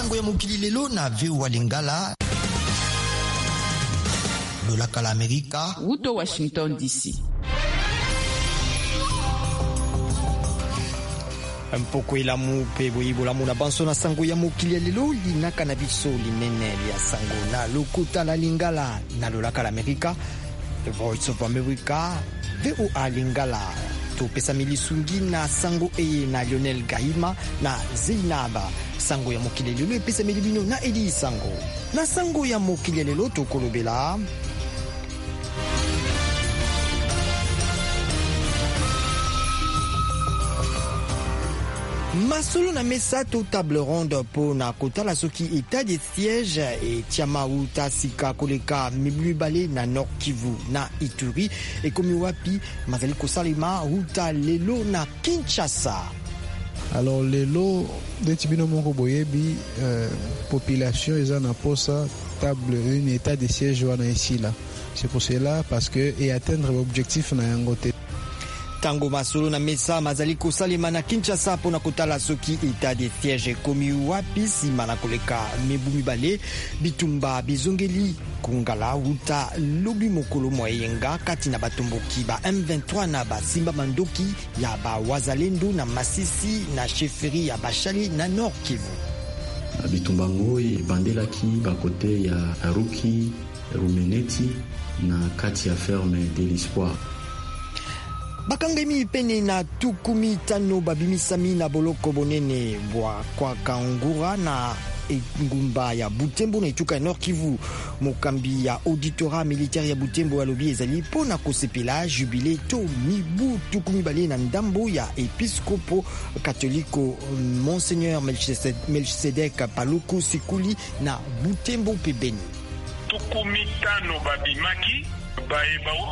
sango ya mokili lelo na VOA Lingala lolaka la Amerika Uto Washington DC. mpoko elamu mpe boyebolamu na banso na sango ya mokili ya lelo linaka na biso linene ya sango na lokuta la Lingala na lolaka la Amerika The Voice of America VOA Lingala topesa milisungi na sango eye na Lionel Gahima na Zeinaba. Sango ya mokili lelo epesa milibino na Eli Sango. Na sango ya mokili lelo tokolobela masolo na mesa to table ronde po na kotala soki état de siège e tiama uta sika koleka mibale na Nord Kivu na Ituri e komi wapi mazali kosalema uta lelo na Kinshasa. Alors lelo neti bino moko boyebi population eza na posa table une état de siège wana esila. C'est pour cela parce que et atteindre l'objectif na yango te. Tango masolo na mesa mazali kosalema na Kinshasa pona kotala soki état de siège komi wapi sima na koleka mibu mibale bitumba bizongeli kungala uta lobi mokolo moyenga kati na batomboki ba M23 na basimba mandoki ya ba wazalendo na Masisi na chefferie ya Bashali na Nord Kivu. Bitumba ngoi bandelaki ba kote ya Ruki, Rumeneti na kati ya ferme de l'Espoir. Bakangemi pene na tukumi tano babimisami na boloko bonene bwa kwa kangura na ngumba ya Butembo na ituka ya Nord Kivu. Mokambi ya auditorat militaire ya Butembo alobi ezali pona kosepela jubile to mibu tukumi bale na ndambo ya episkopo katoliko Monseigneur Melchisedek Paluku Sikuli na Butembo pebeni. Tukumi tano babimaki baeba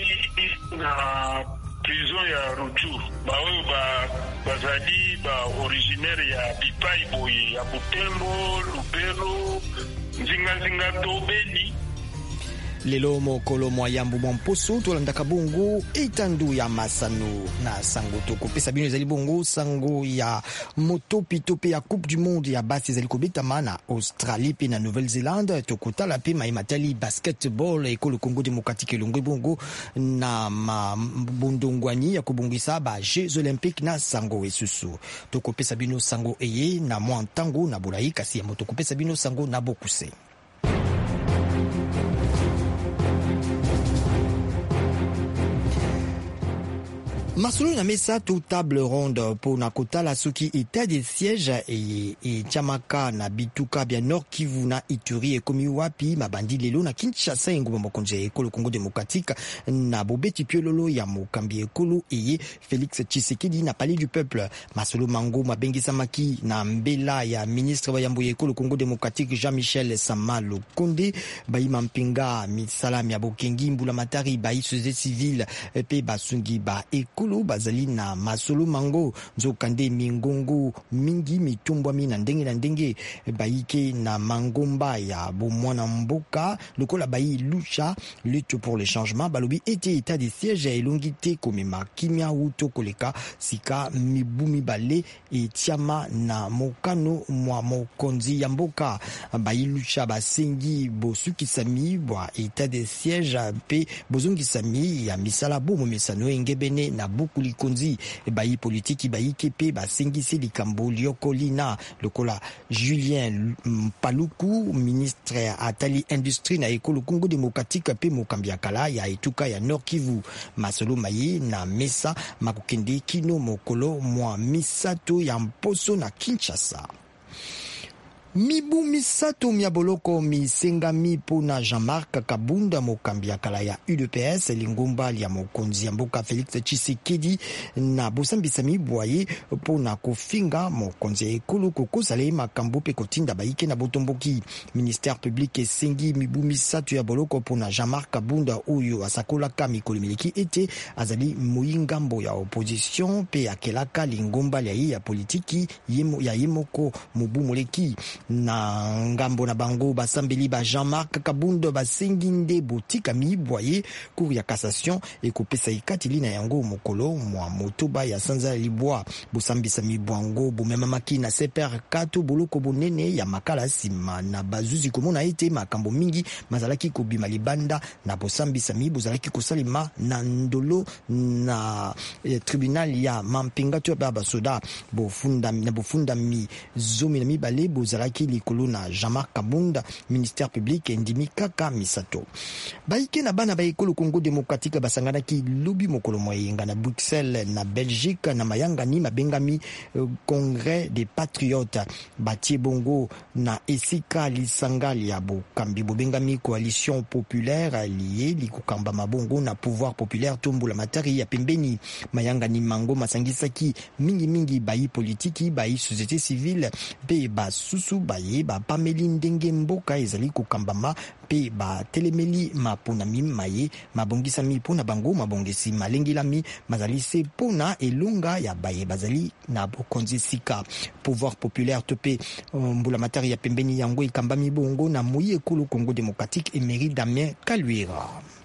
na prison ya Rutshuru baoyo bazali originaire ya Bipai boye ya Butembo, Lubero, Nzinga to Beni. Lelo mokolo moyambu mwamposo tolandaka bongo etandu ya masano na sango tokopesa bino ezali bongo sango ya motopitope ya Coupe du Monde ya basi ezali kobetama na Australie pe na Nouvelle-Zélande tokotala pe maimatali basketball ekolo Congo démocratique elongwe bongo na bondongwani ya kobongisa ba Jeux Olympiques na sango esusu tokopesa bino sango eye na mwantango na bolayi kasi ya motokopesa bino sango na bokuse. Masolo na mesa to table ronde po na kotala soki état de siège e chamaka na bituka bya Nord Kivu na Ituri e komi wapi mabandi lelo na Kinshasa ngoma mokonje ekolo Congo démocratique na bobeti piololo ya mokambi ekolo eye Félix Tshisekedi na Palais du Peuple. Masolo mango mabengisa maki na mbela ya ministre wa yambo ekolo Congo démocratique Jean-Michel Sama Lokonde baima mpinga misalami ya bokengi mbula matari bayi société civile pe basungi ba ekolo bazali na masolo mango nzokande mingongo mingi mitumbwa mina ndenge na ndenge baike na mangomba ya bomwana mboka lokola bayi lucha lutte pour le changement balobi ete état de siège elongite komema kimia uto koleka sika mibumi bale etiama na mokano mwa mokonzi ya mboka bayi lucha basengi bosukisami bwa état de siège pe bozongisami ya misala bomo mesano engebene na buku likonzi bayi politiki bayi kepe basengisi likambo liokolina lokola Julien Paluku ministre atali industrie na ekolo Congo démocratique pe mokambi ya kala ya etuka ya Nord Kivu masolo mayi na mesa makokende kino mokolo mwa misato ya mposo na Kinshasa. Mibu misato miaboloko misengami pona Jean-Marc Kabunda mokambi ya kala ya UDPS lingomba ya mokonzi ya mboka Félix Tshisekedi na bosambisa mibwaye pona kofinga mokonzi ya ekolo kokosala makambo pe kotinda baike na botomboki. Ministère public esengi mibu misato ya boloko pona Jean-Marc Kabunda oyo asakolaka mikolo miliki ete azali moyingambo ya opposition pe akelaka lingomba ya politiki ya yemoko mobu moleki. na ngambo na bango basambeli ba Jean-Marc Kabunda basenginde botika mibwaye cour ya cassation ekopesa ikatili na yango mokolo mwa motoba ya sanza libwa busambisa mibwango bumemamaki na seper kato boloko bonene ya makala sima na bazuzi komona ete makambo mingi mazalaki kobima libanda na bosambisa bozalaki kosalema na ndolo na tribunal ya mampinga to ba basoda bofunda mi zomi na mibale bozalaki likolo na Jean-Marc Kabunda ministère public ndimi kaka misato baike na bana ba ekolo Congo démocratique basanganaki lobi mokolo moyenga na Bruxelles na Belgique na mayanga ni mabengami congrès des patriotes batie bongo na esika lisangali ya bokambi bobengami coalition populaire liée likukamba mabongo na pouvoir populaire tombula matari ya pembeni mayanga ni mango masangisaki mingi bayi politiki bayi société civile pe ba susu baye ba pameli ndenge mboka ezali kokambama pe ba telemeli maponami maye mabongisami pona bango mabongisi malengilami mazali se pona elunga ya baye bazali na bokonzi sika pouvoir populaire tope mbula matari ya pembeni yango ikambami bongo na moye ekolo Congo démocratique Emery Damien Kaluira.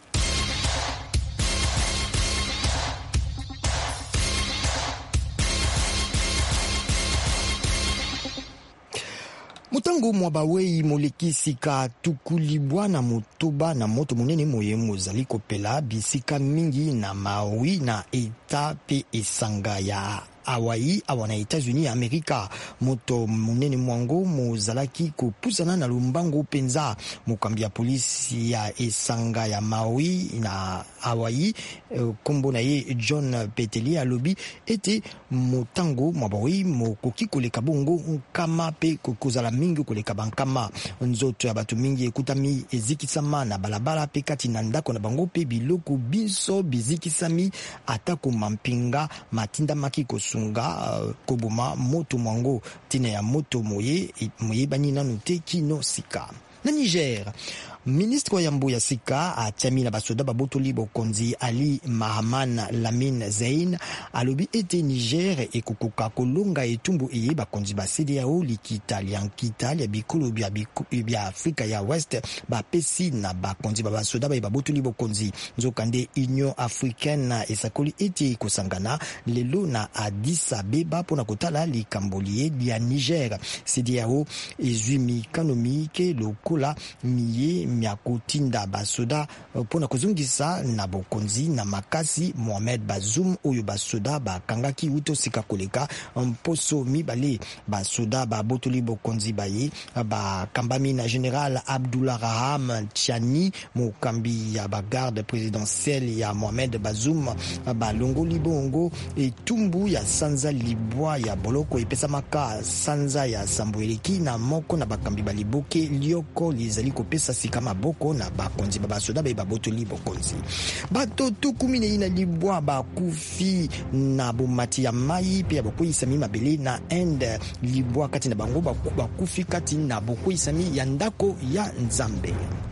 Mutango mwa bawei moleki sika tukulibwa na motoba na moto monene moye mozali kopela bisika mingi na maui na eta pe esanga ya Hawaii awana États-Unis Amerika moto munene mwango mozalaki kopusana na lumbango penza mokambi ya polisi ya esanga ya Maui na Hawaii kombo na ye John Peteli alobi ete motango mwabawi mokoki koleka bongo nkama pe kokozala mingi koleka bankama nzoto ya batu mingi ekutami ezikisama na balabala pe kati na ndako na bango pe biloko biso bizikisami atako mampinga matinda makiko sunga koboma moto mwango tina ya moto moye bani nanu te kino sika. Na Niger, ministre wa yambo ya sika atiami na basoda babotoli bokonzi Ali Mahaman Lamine Zein alobi ete Niger ekokoka kolonga etumbu eye bakonzi ba CEDEAO likitali ya bikolo bya Afrika ya West bapesi na bakonzi basoda babotoli bokonzi nzokande Union Africaine esakoli ete kosangana lelo na Addis Abeba pona kotala likamboli ya Niger. CEDEAO ezwi kanomi lokola miye miakotinda basoda pona kozungisa na bokonzi na makasi Mohamed Bazoum oyo basoda bakangaki uto sika koleka mposo mibale basoda babotoli bokonzi baye bakambami na General Abdullah Raham Tiani mokambi ya bagarde présidentielle ya Mohamed Bazoum balongoli bongo etumbu ya sanza libwa ya boloko epesamaka sanza ya Samboeleki na moko na bakambi baliboke lioko lizali kopesa sika maboko na bakonzi basoda babotoli bokonzi bato tukumine ina libwa bakufi na bomati ya mai pe bakoyisami mabele na end libwa kati na bango bakufi kati na bokoyisami ya ndako ya Nzambe.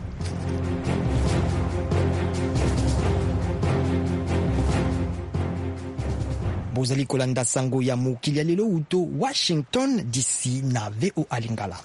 Bozali kolanda sango ya mokili ya lelo uto Washington DC na VOA Lingala.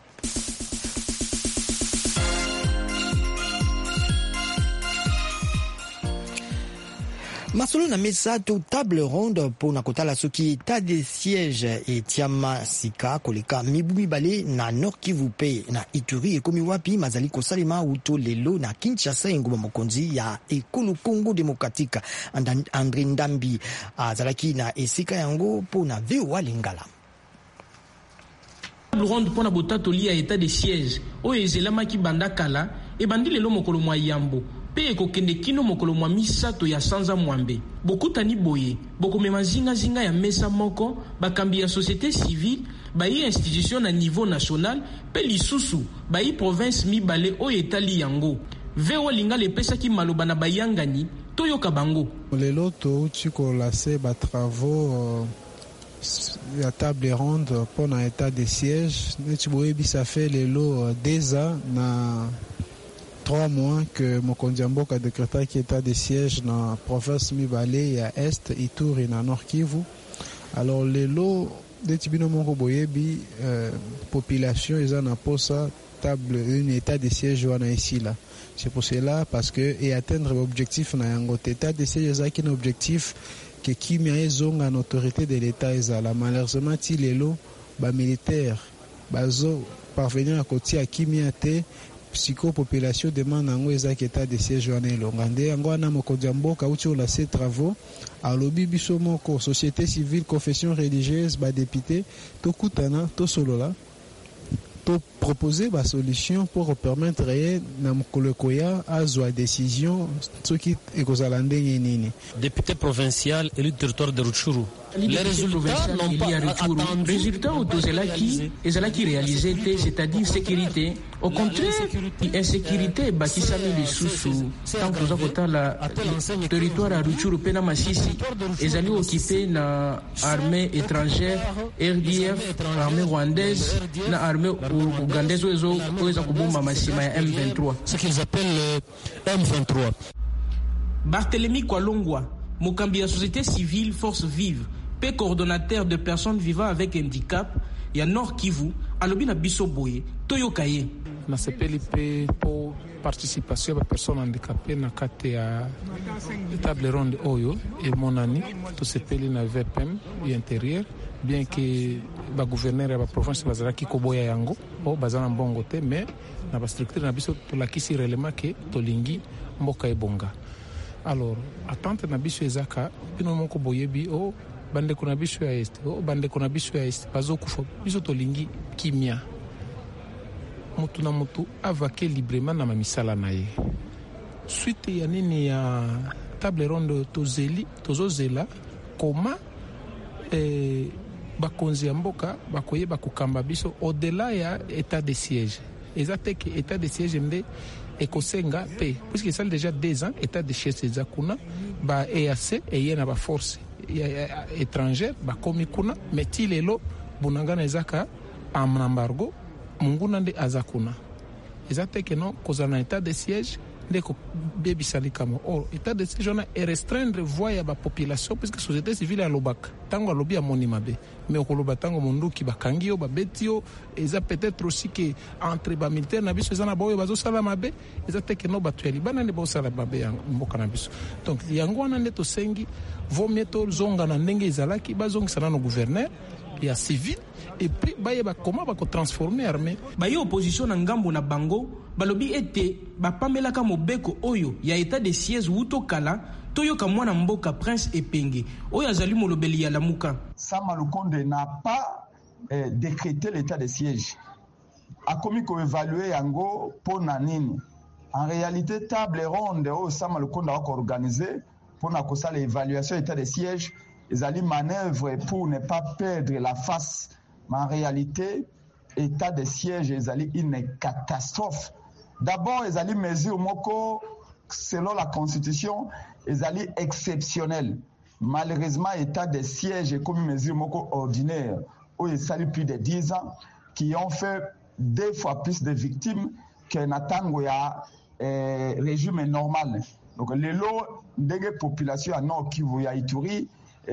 Masolo na mesato table ronde pona kotala soki état de siège etiama sika koleka mibu mibale na Nord Kivu pe na Ituri ekomi wapi mazali kosalema uto lelo na Kinshasa enguma mokonzi ya ekolo Congo démocratique André Ndambi azalaki na esika yango pona VOA Lingala. Table ronde pona botatoli ya état de siège oyo ezelamaki banda kala ebandi lelo mokolo mwa yambo pe ekokende kino mokolo mwa misato ya sanza mwambe bokutani boye bokomema zinga ya mesa moko bakambi ya société civile bayi institution na niveau national pe lisusu bayi province mibale oyo etali yango VOA Lingala epesaki maloba na bayangani toyoka bango. Lelo touti kolase batravaux ya table ronde pour un état de siège neti boyebi ça fait lelo 2 ans na 3 mois que mokonzi mboka décrétaki état de siège na province mibale ya Est Ituri na Nord Kivu. Alors lelo neti bino moko boyebi population eza na posa table un état de siège wana esila. C'est pour cela parce que et atteindre l'objectif na yango état de siège ezaki na objectif que kimia ezonga en autorité de l'état ezala. Malheureusement ti lelo ba militaire bazo parvenir à kotia kimia te psychopopulation demande yango ezaki état de siège wana elonga nde yango wana mokonzi ya mboka uti ola se travaux alobi biso moko société civile confession religieuse badépute tokutana tosolola to proposer ba solution pour permettre na mokolo koya azwa décision soki ekozala ndenge nini. Député provincial élu du territoire de Rutshuru. Les résultats n'ont pas attendu. Résultats autozelaki ezalaki réalisé, c'est-à-dire sécurité. Au contraire, insécurité bakisami lisusu. Tant que nous la territoire à Rutshuru pena Masisi ezali occupé na armée étrangère, RDF, armée rwandaise, na armée ougandaise oza kubomba masima ya M23. Ce qu'ils appellent M23. Barthélemy Kwalongwa, mokambi ya société civile Force Vive, pe coordonnateur de personnes vivant avec handicap ya Nord Kivu, alobi na biso boye toyokaye. Na sepeli pe po participation ya personnes handicapées na kati ya table ronde oyo e monani to sepeli na VPM ya intérieur bien que ba gouverneur ya ba province bazalaki koboya yango o bazana mbongo te mais na ba structure na biso to lakisi réellement que tolingi mboka ebonga. Alors attente na biso ezaka bino moko boyebi o bande kuna biso ya est o bande kuna biso ya est bazokufa biso tolingi kimia mutu na mutu avake librement na mamisala na ye suite ya nini ya table ronde tozozela koma bakonzi ya mboka bakoyeba kokamba biso au-delà ya état de siège eza te ke état de siège nde ekosenga pe puisque ça déjà 2 ans état de siège eza kuna ba EAC eye na ba force étrangère bakomi kuna mais ti lelo bunangana ezaka en embargo munguna nde aza kuna eza te ke non kozala na état de siège nde kobebisali kamo or état de siège wana erestreindre voix ya bapopulation puisque société civile alobaka ntango alobi amoni mabe mais okoloba ntango monduki bakangi yo babeti yo eza peut-être aussi ke entre bamilitaire na biso eza na baoyo bazosala mabe eza te ke no bato ya libana nde baosala mabe ya mboka na biso donc yango wana nde tosengi vaut tozonga na ndenge ezalaki bazongisa nano gouverneur ya civil et puis bayeba comment bako transformer armée baye opposition na ngambo na bango balobi ete bapamelaka mobeko oyo ya état de siège wuto kala toyoka mwana mboka Prince Epenge oyo azali molobeli ya Lamuka. Sama Lukonde n'a pas décrété l'état de siège a commis ko évaluer yango pona nini en réalité table ronde o Sama Lukonde a organisé pona ko sala évaluation état de siège ils allaient manœuvre pour ne pas perdre la face. Mais en réalité, état de siège, ils allaient une catastrophe. D'abord, ils allaient mesure moko, selon la Constitution, ils allaient exceptionnel. Malheureusement, état de siège est comme une mesure moko ordinaire, où ils allaient plus de 10 ans, qui ont fait 2 fois plus de victimes qu'un Atangoya régime normal. Donc, les lots de population à Nord Kivu ya Ituri,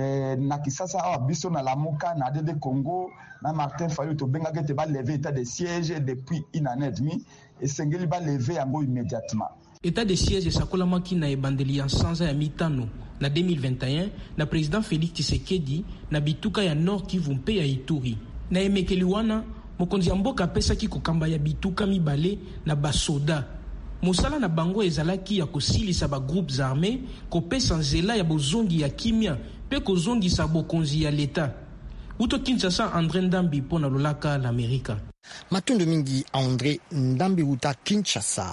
na Kisasa awa biso na Lamuka na DD Congo na Martin Fayulu to benga ke te ba lever état de siège depuis 1 an et demi et sengeli ba lever yango immédiatement. État de siège esakolamaki na ebandeli ya sanza ya mitano na 2021 na président Félix Tshisekedi na bituka ya Nord Kivu mpe ya Ituri. Na emekeli wana mokonzi ya mboka apesaki kokamba ya bituka mibale na basoda. Mosala na bango ezalaki ya kosilisa ba groupes armés kopesa nzela ya bozongi ya kimia pe kozongisa bokonzi ya leta. Uto Kinshasa, André Ndambi pona lolaka l'Amerika. Matondo mingi André Ndambi uta Kinshasa.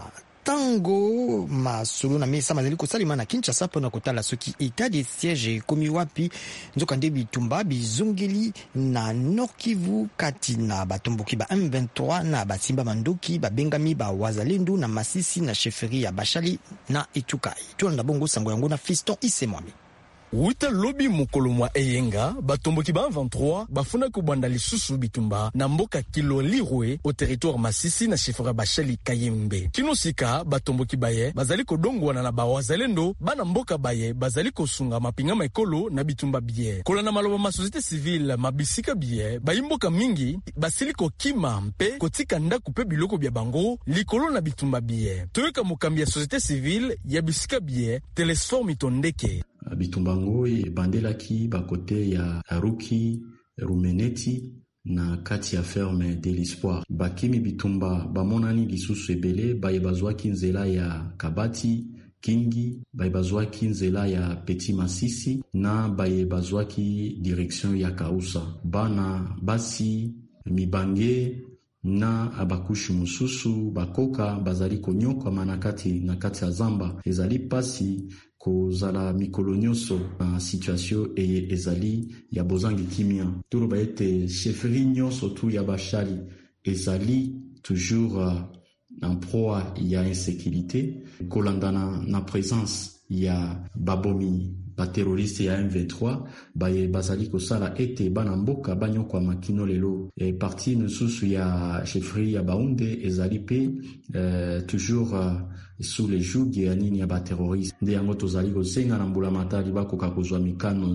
Tango masolo na mesa mazali kosalima na Kinshasa pona kotala soki état de siège komi wapi nzokande bitumba bizongeli na Nord Kivu kati na batomboki ba M23 na basimba mandoki babengami ba wazalendo na Masisi na chefferie ya Bashali na Etukai. Tuanda bongo sango yango na Fiston Isemwami. Wuta lobi mokolo mwa eyenga batomboki ba 23 bafuna kubanda lisusu bitumba na mboka Kilolirwe au territoire Masisi na chefera Bashali Kayembe. Kinosika batomboki baye bazali kodongwana na bawazalendo bana mboka baye bazali kosunga mapinga ekolo na bitumba biye. Kolana maloba ma société civile mabisika biye bayimboka mingi basiliko kima mpe kotika ndaku pe biloko bya bango likolo na bitumba biye. Toyoka mokambi ya société civile ya bisika biye Telesfor Mitondeke. Bitumbango ebandelaki bakote ya Ruki, Rumeneti na kati ya ferme de l'Espoir. Bakimi bitumba bamonani lisusu ebele baye bazwaki nzela ya Kabati, Kingi, baye bazwaki nzela ya Petit Masisi na baye bazwaki direction ya Kausa. Bana basi mibange na abakushi mususu bakoka bazali konyokwa manakati na kati ya zamba ezali pasi kozala mikolo nyonso na situation ezali ya bozangi kimia. Turo baete chefferie nyonso tu ya Bashali ezali toujours en proie ya insécurité kolandana na présence ya babomi baterroriste ya M23 baye bazali kosala ete bana mboka banyokwa makino lelo parti nususu ya chefferie ya Baunde ezali pe toujours sous les jougs ya nini ya baterroriste nde yango tozali kosenga na mbula matali bakoka kozwa mikano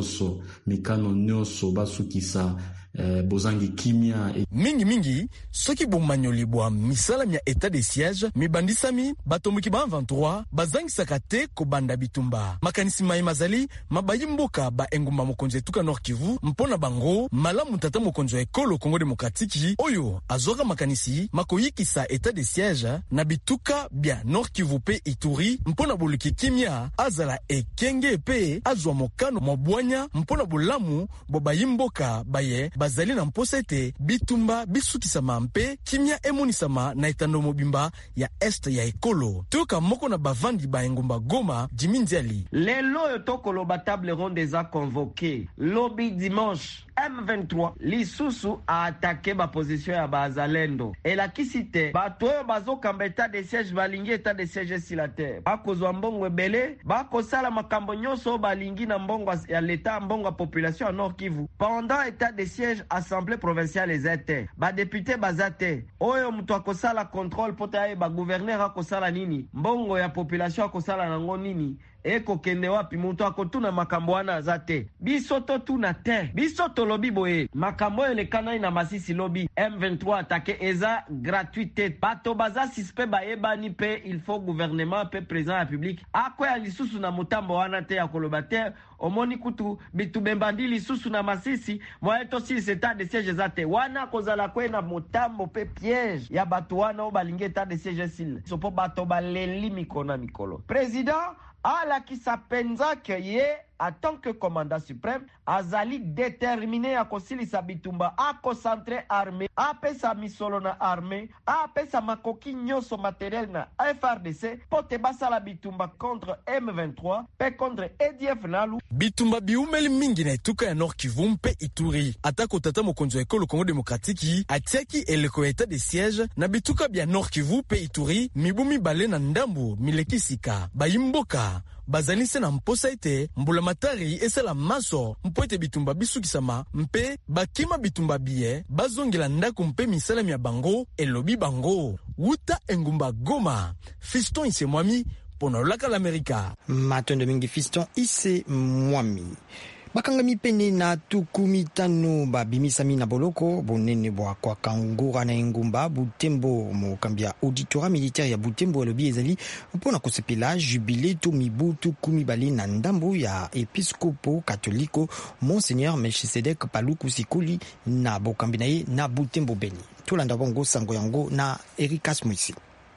nyonso basukisa bozangi kimia mingi soki bomanyoli bwa misala mya état de siège mibandisami batomboki ba 23 bazangisaka te kobanda bitumba makanisi mai mazali mabayi mboka ba engumba mokonzi etuka Nord Kivu mpona bango malamu tata mokonzi wa ekolo Congo démocratique oyo azoka makanisi makoyikisa état de siège na bituka bya Nord Kivu pe Ituri mpona boluki kimia azala ekenge pe azwa mokano mobwanya mpona bolamu bobayi mboka baye bazali na mposete bitumba bisukisama mpe kimia emonisama na etando mobimba ya este ya ekolo. Tuka moko na bavandi ba engumba Goma Jimi Nziali. Lelo yotokolo batable ronde za convoqué. Lobby dimanche M23 lisusu a attaqué ba position ya bazalendo. Elakisite batoyo bazokamba état de siège balingi état de siège sur la terre. Bakozwa mbongo ebele, bakosala makambo nyonso balingi na mbongo ya l'état mbongo population ya Nord Kivu. Pendant état de siège assemblée provinciale ezate. Ba député bazate. Oyo mtu akosala contrôle pota ba gouverneur akosala nini? Mbongo ya population akosala nango nini? Eko kende wapi mutu akotuna makambo wana azate. Biso to tuna te. Biso to lobi boye. Makambo elekana ina Masisi lobi. M23 attaqué eza gratuité. Bato baza sispe baeba ni pe il faut gouvernement pe président la République. Akwe ya lisusu na mutambo wana te ya koloba te. Omoni kutu bitu bembandi lisusu na Masisi. Mwaeto si état de siège zate. Wana kozala kwe na mutambo pe piège. Ya bato wana obalinge état de siège sil. Sopo bato baleli mikona mikolo. Président ala ki sapenzake ye en tant que commandant suprême azali déterminé à kosilisa bitumba a concentré armée a pesa misolo na armée a pesa makoki nyonso matériel na FRDC pote basala bitumba contre M23 pe contre EDF nalu bitumba biumeli mingi na etuka ya Nord Kivu mpe Ituri atako tata mokonzi wa ekolo Congo démocratique atiaki eleko état de siège na bituka bya Nord Kivu pe Ituri mibumi bale na ndambu milekisika bayimboka bazalise na mposa ete mbula matari esala maso mpoete bitumba bisukisama mpe bakima bitumba biye bazongela ndako mpe misala mya bango elobi bango wuta engumba Goma Fiston Ise Mwami pona laka l'Amerika matondo mingi Fiston Ise Mwami bakangami pene na tukumi tano babimisami na boloko bonene bwa kwa kangura na engumba Butembo mokambia auditora militaire ya Butembo lobi ezali mpona kosepela jubilé to mibu tukumi bali na ndambo ya episkopo katoliko Monseigneur Melchisedek Paluku Sikuli na bokambi na ye na Butembo Beni tolanda bongo sango yango na Erikas Mwisi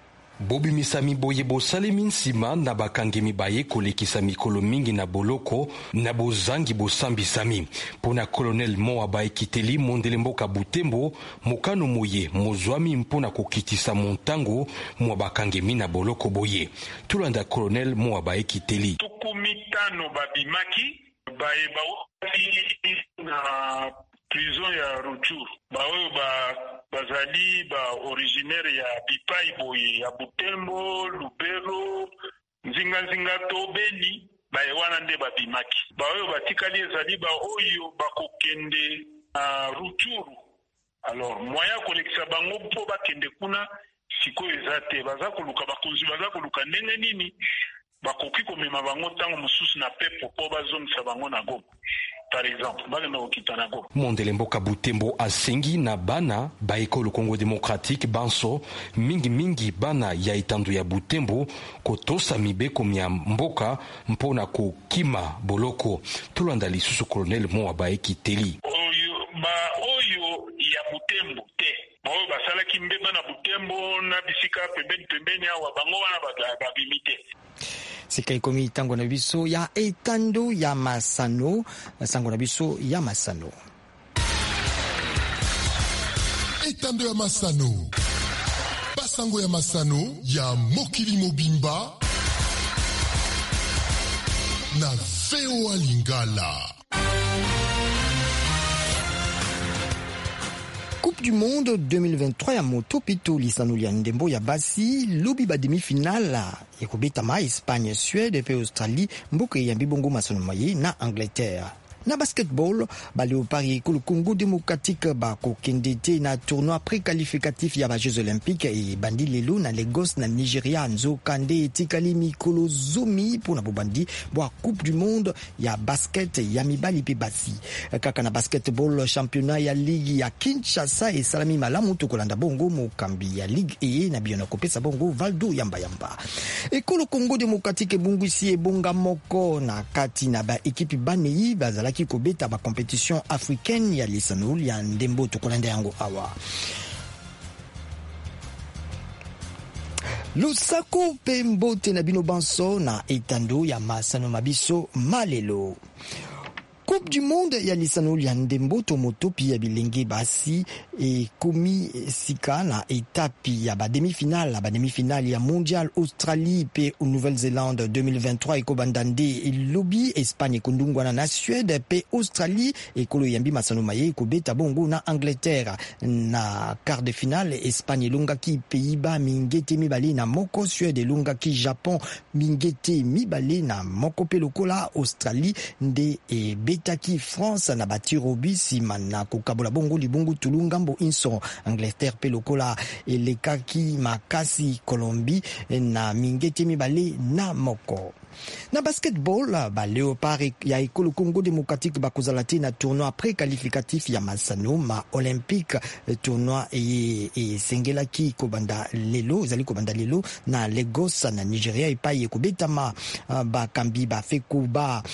Bobi misami boye bosalemi nsima na bakangemi baye kolekisa mikolo mingi na boloko na bozangi bosambisami pona colonel Moa baye kiteli mondele mboka Butembo mokano moye mozwami mpona kokitisa montango mwa bakangemi na boloko boye tulanda colonel Moa baye kiteli tukumitano babimaki baye na prison ya Rutshuru baoyo bazali originaire ya Bipai boye ya Butembo, Lubero, Nzinga to Beni baye wana nde babimaki. Baoyo batikali ezali baoyo bakokende Rutshuru. Alors moya kolekisa bango mpo bakende kuna sikoyo eza te, baza koluka bakonzi baza koluka ndenge nini bakoki komema bango ntango mosusu na pepo mpo bazongisa bango na Goma. Par exemple, bagenda kokita na Goma. Mondele Mboka Butembo asengi na bana ba ekolo Congo Démocratique banso mingi bana ya etandu ya Butembo kotosa mibeko mya mboka mpona kokima boloko. Tolanda lisusu Colonel Moa Baekiteli. Oyo ya Butembo te. Oyo basalaki mbeba na Butembo na bisika pembeni awa bango wana babimite. Sika ikomi tango na biso ya etando ya Masano, sango na biso ya Masano. Etando ya Masano. Basango ya Masano ya Mokili Mobimba na VOA Lingala. Coupe du Monde 2023 ya moto pito lisano lia ndembo ya basi lobi ba demi-finale ya kubetama Espagne, Suède pe Australie mboka ya mbibongo masono maye na Angleterre. Na basketball, ba Léopard ko le Congo démocratique ba ko kendete na tournoi préqualificatif ya ba Jeux olympiques et bandi lelo na Lagos na Nigeria nzo kande etikali mikolo zomi pour na bobandi bo Coupe du Monde ya basket ya mibali pe basi. Kaka na basketball championnat ya ligue ya Kinshasa et salami malamu to kolanda bongo mokambi ya ligue e na biona kopesa bongo Valdo yamba. Et ko le Congo démocratique bungwisi e bonga moko na kati na ba équipe banei bazala ki kobeta ba compétition africaine ya lisano ya ndembo tokolanda yango awa. Lusako pembo tena bino banso na etando ya Masano mabiso malelo. Coupe du Monde ya lisano ya ndembo tomoto pi ya bilenge basi e komi sika na etapi ya ba demi-finale ya mondial Australie pe Nouvelle-Zélande 2023 eko bandande lobi Espagne kundungwana na Suède pe Australie ekolo yambi masano maye ko beta bongo na Angleterre na quart de finale. Espagne longaki Pays-Bas mingete mibale na moko, Suède longaki Japon mingete mibale na moko pe lokola Australie nde e betaki France na batirobi simana kokabola bongo libongo tulungambo inso Angleterre pe lokola elekaki makasi Colombie na mingete mibale na moko. Na basketball, ba Léopard ya ekolo Congo démocratique bakozalati na tournoi préqualificatif ya Masano ma olympique tournoi e sengelaki kobanda lelo na Lagos na Nigeria epai ekobetama ba kambi ba fekuba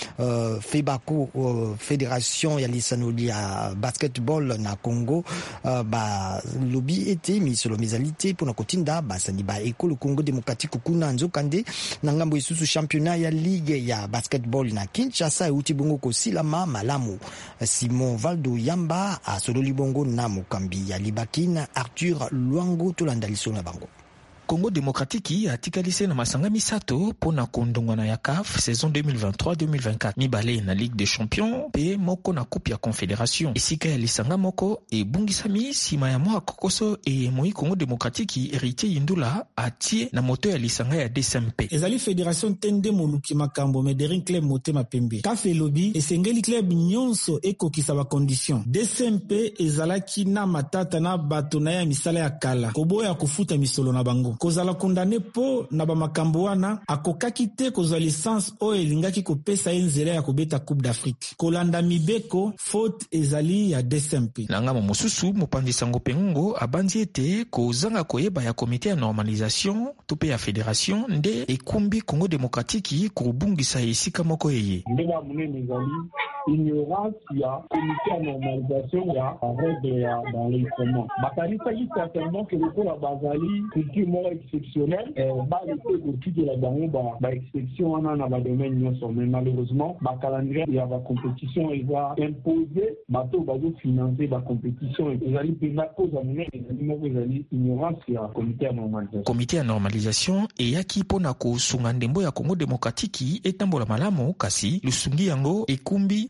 febako fédération ya lisano ya basketball na Congo ba lobi ete misolo mizalité pona kotinda basani ba ekolo Congo démocratique kuna nzokande na ngambo isusu championnat ya ligue ya basketball na Kinshasa uti bongo ko silama malamu. Simon Valdo yamba a sodoli bongo na mokambi ya Libakina Arthur Luango tolanda liso na bango. Congo démocratique atikalise na masanga misato pona kondongwana ya CAF saison 2023-2024 mibale na Ligue des Champions pe moko na Coupe ya Confédération. Esika ya lisanga moko e bungisami sima ya mwa kokoso e moi Congo démocratique héritier Yindula atie na moto ya lisanga ya DSMP. Ezali fédération tende moluki makambo Medellin club motema pembe. CAF elobi esengeli club nyonso ekokisa ba condition. DSMP ezalaki na matata na bato na ya misala ya kala. Koboya kufuta misolo na bango. Kozala kondane po na ba makambo wana akokaki te kozwa licence o elingaki kopesa enzela ya kobeta Coupe d'Afrique. Kolanda mibeko faute ezali ya DSMP. Nanga mosusu mopandisango pengo abandi ete kozanga koyeba ya komite ya normalisation tope ya fédération nde ekumbi Congo démocratique kurubungisa esika moko yeye. Ndeba munene ezali ignorance ya comité ya normalisation ya règle ya d'enregistrement. Bakanisa yi certainement que le cours bazali culture exceptionnelle ba le fait de la bango ba exception wana na ba domaine nyonso, mais malheureusement ba calendrier ya ba compétition va imposer bato bazo financer ba compétition ezali pena cause munene ezali moko ezali ignorance ya comité ya normalisation. Comité ya normalisation eyaki pona kosunga ndembo ya Congo démocratique etambola malamu kasi lusungi yango ekumbi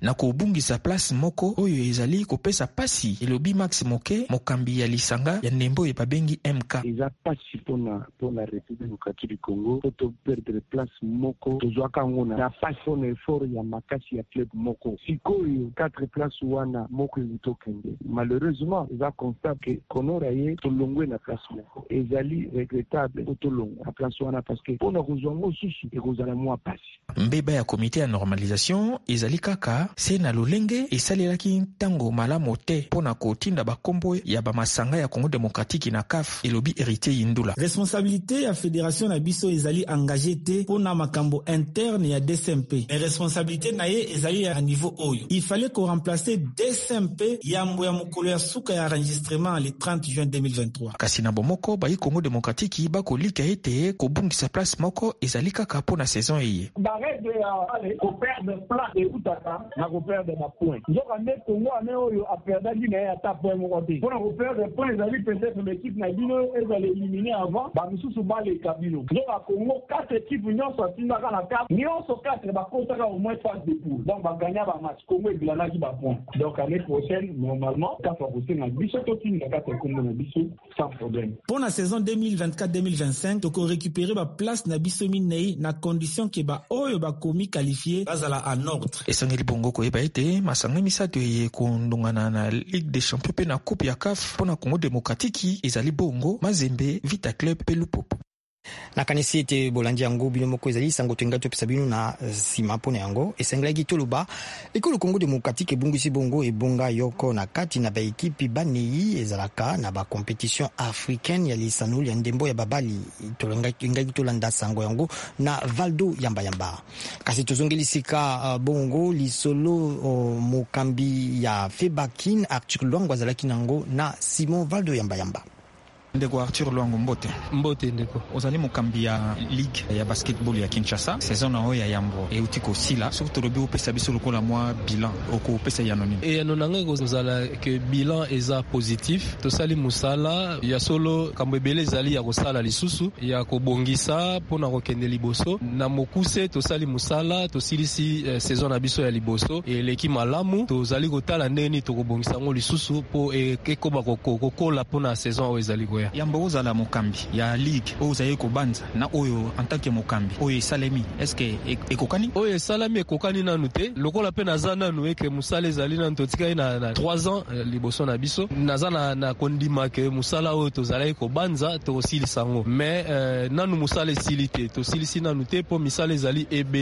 na kobungisa place moko oyo ezali kopesa pasi. Elobi Max Moke, mokambi ya lisanga ya ndembo e babengi MK. Eza pasi pona République démocratique du Congo to perdre place moko tozwaka ngona na pasi pona effort ya makasi ya club moko. Sikoyo 4 places wana moko ezitokende. Malheureusement eza constat que konora ye tolongwe na place moko. Ezali regrettable tolongwe na place wana parce que pona kozwango susu ekozala mwa pasi. Mbeba ya komite ya normalisation ezali kaka se na lolenge esalelaki ntango malamu te pona kotinda bakombo ya bamasanga ya Congo démocratique na CAF, elobi Héritier Yindula. Responsabilité ya fédération na biso ezali engagé te pona makambo interne ya DSMP. Et responsabilité na ye ezali ya niveau oyo. Il fallait qu'on remplace DSMP yambo ya mokolo ya suka ya enregistrement le 30 juin 2023. Kasi na bomoko ba Congo démocratique ba kolika ete kobungisa place moko ezali kaka pona saison eye. Barrede ya ko perdre place de utaka na ko perdre na point. Njoka ne Congo ane oyo a perdre na ya ta point moko te. Pona ko perdre point ezali peut-être l'équipe na bino ezali éliminer avant ba misusu ba le kabino. Njoka Congo 4 équipes nyonso atindaka na 4 nyonso 4 ba kotaka au moins phase de poule. Donc ba gagner ba match Congo ebilana ki ba point. Donc année prochaine normalement quand on va na biso to tinga 4 Congo na biso sans problème. Pour la saison 2024-2025 to ko récupérer ba place na biso minei na condition que ba oyo ba komi qualifié bazala en ordre. Esangeli bongo ko eba ete masanga misato ye kondongana na Ligue des Champions pe na Coupe ya CAF pona Congo démocratique ezali bongo Mazembe, Vita Club pe Lupopo. Na kanisi ete bolandi yango bino moko ezali sango tenga to pesa bino na sima pona yango esenglaki toloba ekolo Congo démocratique ebungisi bongo ebonga yoko na kati na ba ekipe banei ezalaka na ba compétition africaine ya lisano ya ndembo ya babali ngaki tolanda sango yango na Valdo Yamba kasi tozongelisika bongo lisolo mokambi ya Febakin Arthur Lwango azalaki nango na Simon Valdo Yamba. Ndeko Arthur Lwango Mbote ndeko ozali mokambi ya ligue ya basketball ya Kinshasa saison na oya yambo e utiko sila surtout robi opesa biso lokola mwa bilan oko pesa ya anonyme et anonanga kozala que bilan eza positif to sali musala ya solo kambebele zali ya kosala lisusu ya kobongisa pona kokende liboso na mokuse to sali musala to silisi saison na biso ya liboso et l'équipe malamu to zali kotala ndeni to kobongisa ngo lisusu po ekoma kokola pona saison o ezali yambo ozala mokambi ya ligue ozaye kobanza na oyo en tant que mokambi oyo salemi est-ce que ekokani oyo salami ekokani nanu te lokola pe naza nanu eke musala ezali nanu totika na 3 ans liboso na biso naza na kondima ke musala oyo tozala kobanza to silisa ngo mais nanu musala esili te to silisi nanu te po misala ezali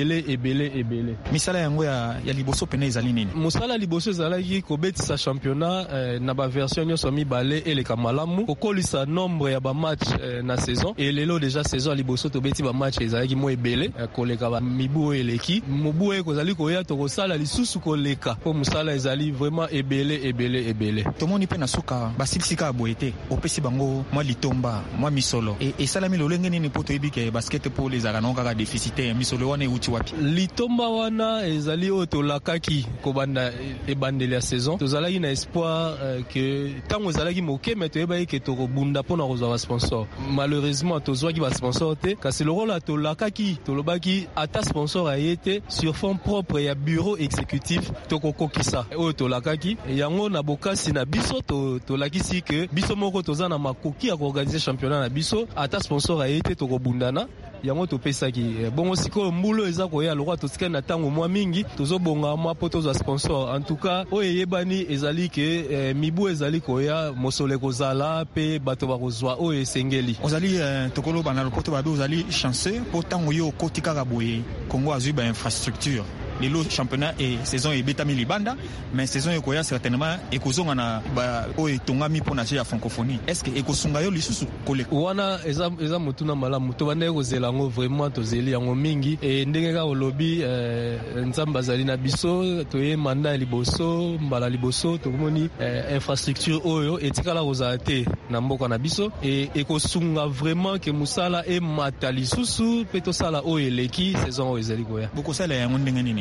ebele misala yango ya liboso pene ezali nini musala liboso ezalaki kobetisa championnat na ba version nyonso mibale eleka malamu kokolisa nombre ya ba match na saison et lelo déjà saison liboso to beti ba match ezalaki mo ebele koleka ba mibu eleki mobu e kozali koya to kosala lisusu koleka po musala ezali vraiment ebele tomoni pe na suka basilisika boete opesi bango mwa litomba mwa misolo et salami lolenge nini poto ebike basket pour les aranonga ka déficitaire misolo wana uti wapi litomba wana ezali oto lakaki kobanda ebandeli ya saison tozalaki na espoir que tango ezalaki moke mais to eba ke to bunda pona kozwa sponsor malheureusement tozwaki ba sponsor te kasi le rôle atolakaki tolobaki ata sponsor ayete sur fond propre ya bureau exécutif tokokokisa oyo tolakaki yango na bokasi na biso tolakisi ke biso moko toza na makoki ya koorganiser championnat na biso ata sponsor ayete tokobundana yango topesaki bongo sikoyo mbulo eza koya lokwa totikani na ntango mwa mingi tozobonga mwa po tozwa sponsor en tout cas oyo eyebani ezali ke mibu ezali koya mosolo kozala pe bato bakozwa oyo esengeli ozali tokoloba na lopoto babe ozali chanceux po ntango yo okoti kaka boye Congo azwi ba infrastructure lelo championnat et saison ebetami libanda mais saison ekoya certainement ekozonga na ba oyo tongami pona ya francophonie est-ce que ekosunga yo lisusu koleka wana eza motuna malamu to banda ekozela ngo vraiment tozeli yango mingi et ndenge ka olobi nzamba zali na biso to ye manda liboso mbala liboso to komoni infrastructure oyo etikala kozala te na mboka na biso et ekosunga vraiment ke musala e mata lisusu pe to sala oyo eleki saison oyo ezali koya bokosala yango ndenge nini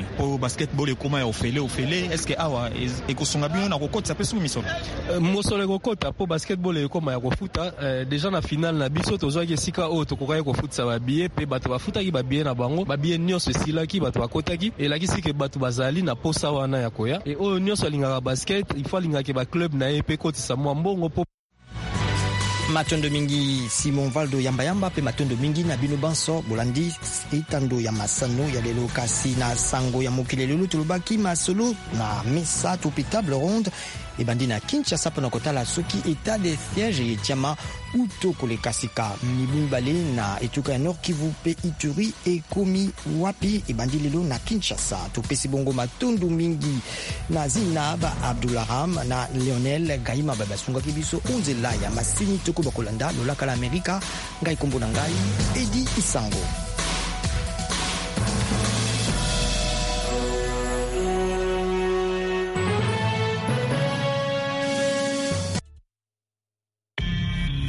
po basketball ekoma ya ofele est-ce que awa ekosunga bino na kokotisa pe su misolo mosolo ekokota po basketball ekoma ya kofuta déjà na finale na biso tozwaki esika oyo tokokaki kofutisa babillet pe bato bafutaki babillet na bango babillet nyonso esilaki bato bakotaki elakisi ke bato bazali na posa wana ya koya e oyo nyonso alingaka basket il faut alingaka ba club na ye pe kotisa mwa mbongo po matondo mingi Simon Valdo yamba pe matondo mingi na bino banso bolandi itando ya masano ya lelo kasi na sango ya mokili lelo tulobaki masolo na mesa to table ronde ebandi na Kinshasa pona kotala soki état de siège et tiama uto kole kasika mibumbale na etuka ya Nord Kivu pe Ituri e komi wapi ebandi lelo na Kinshasa to pesi bongo matondo mingi na Zinaba Abdulrahman na Lionel Gaima babasunga kibiso onzela ya masini toko bakolanda lolaka la Amerika ngai kombo na ngai Edi Isango.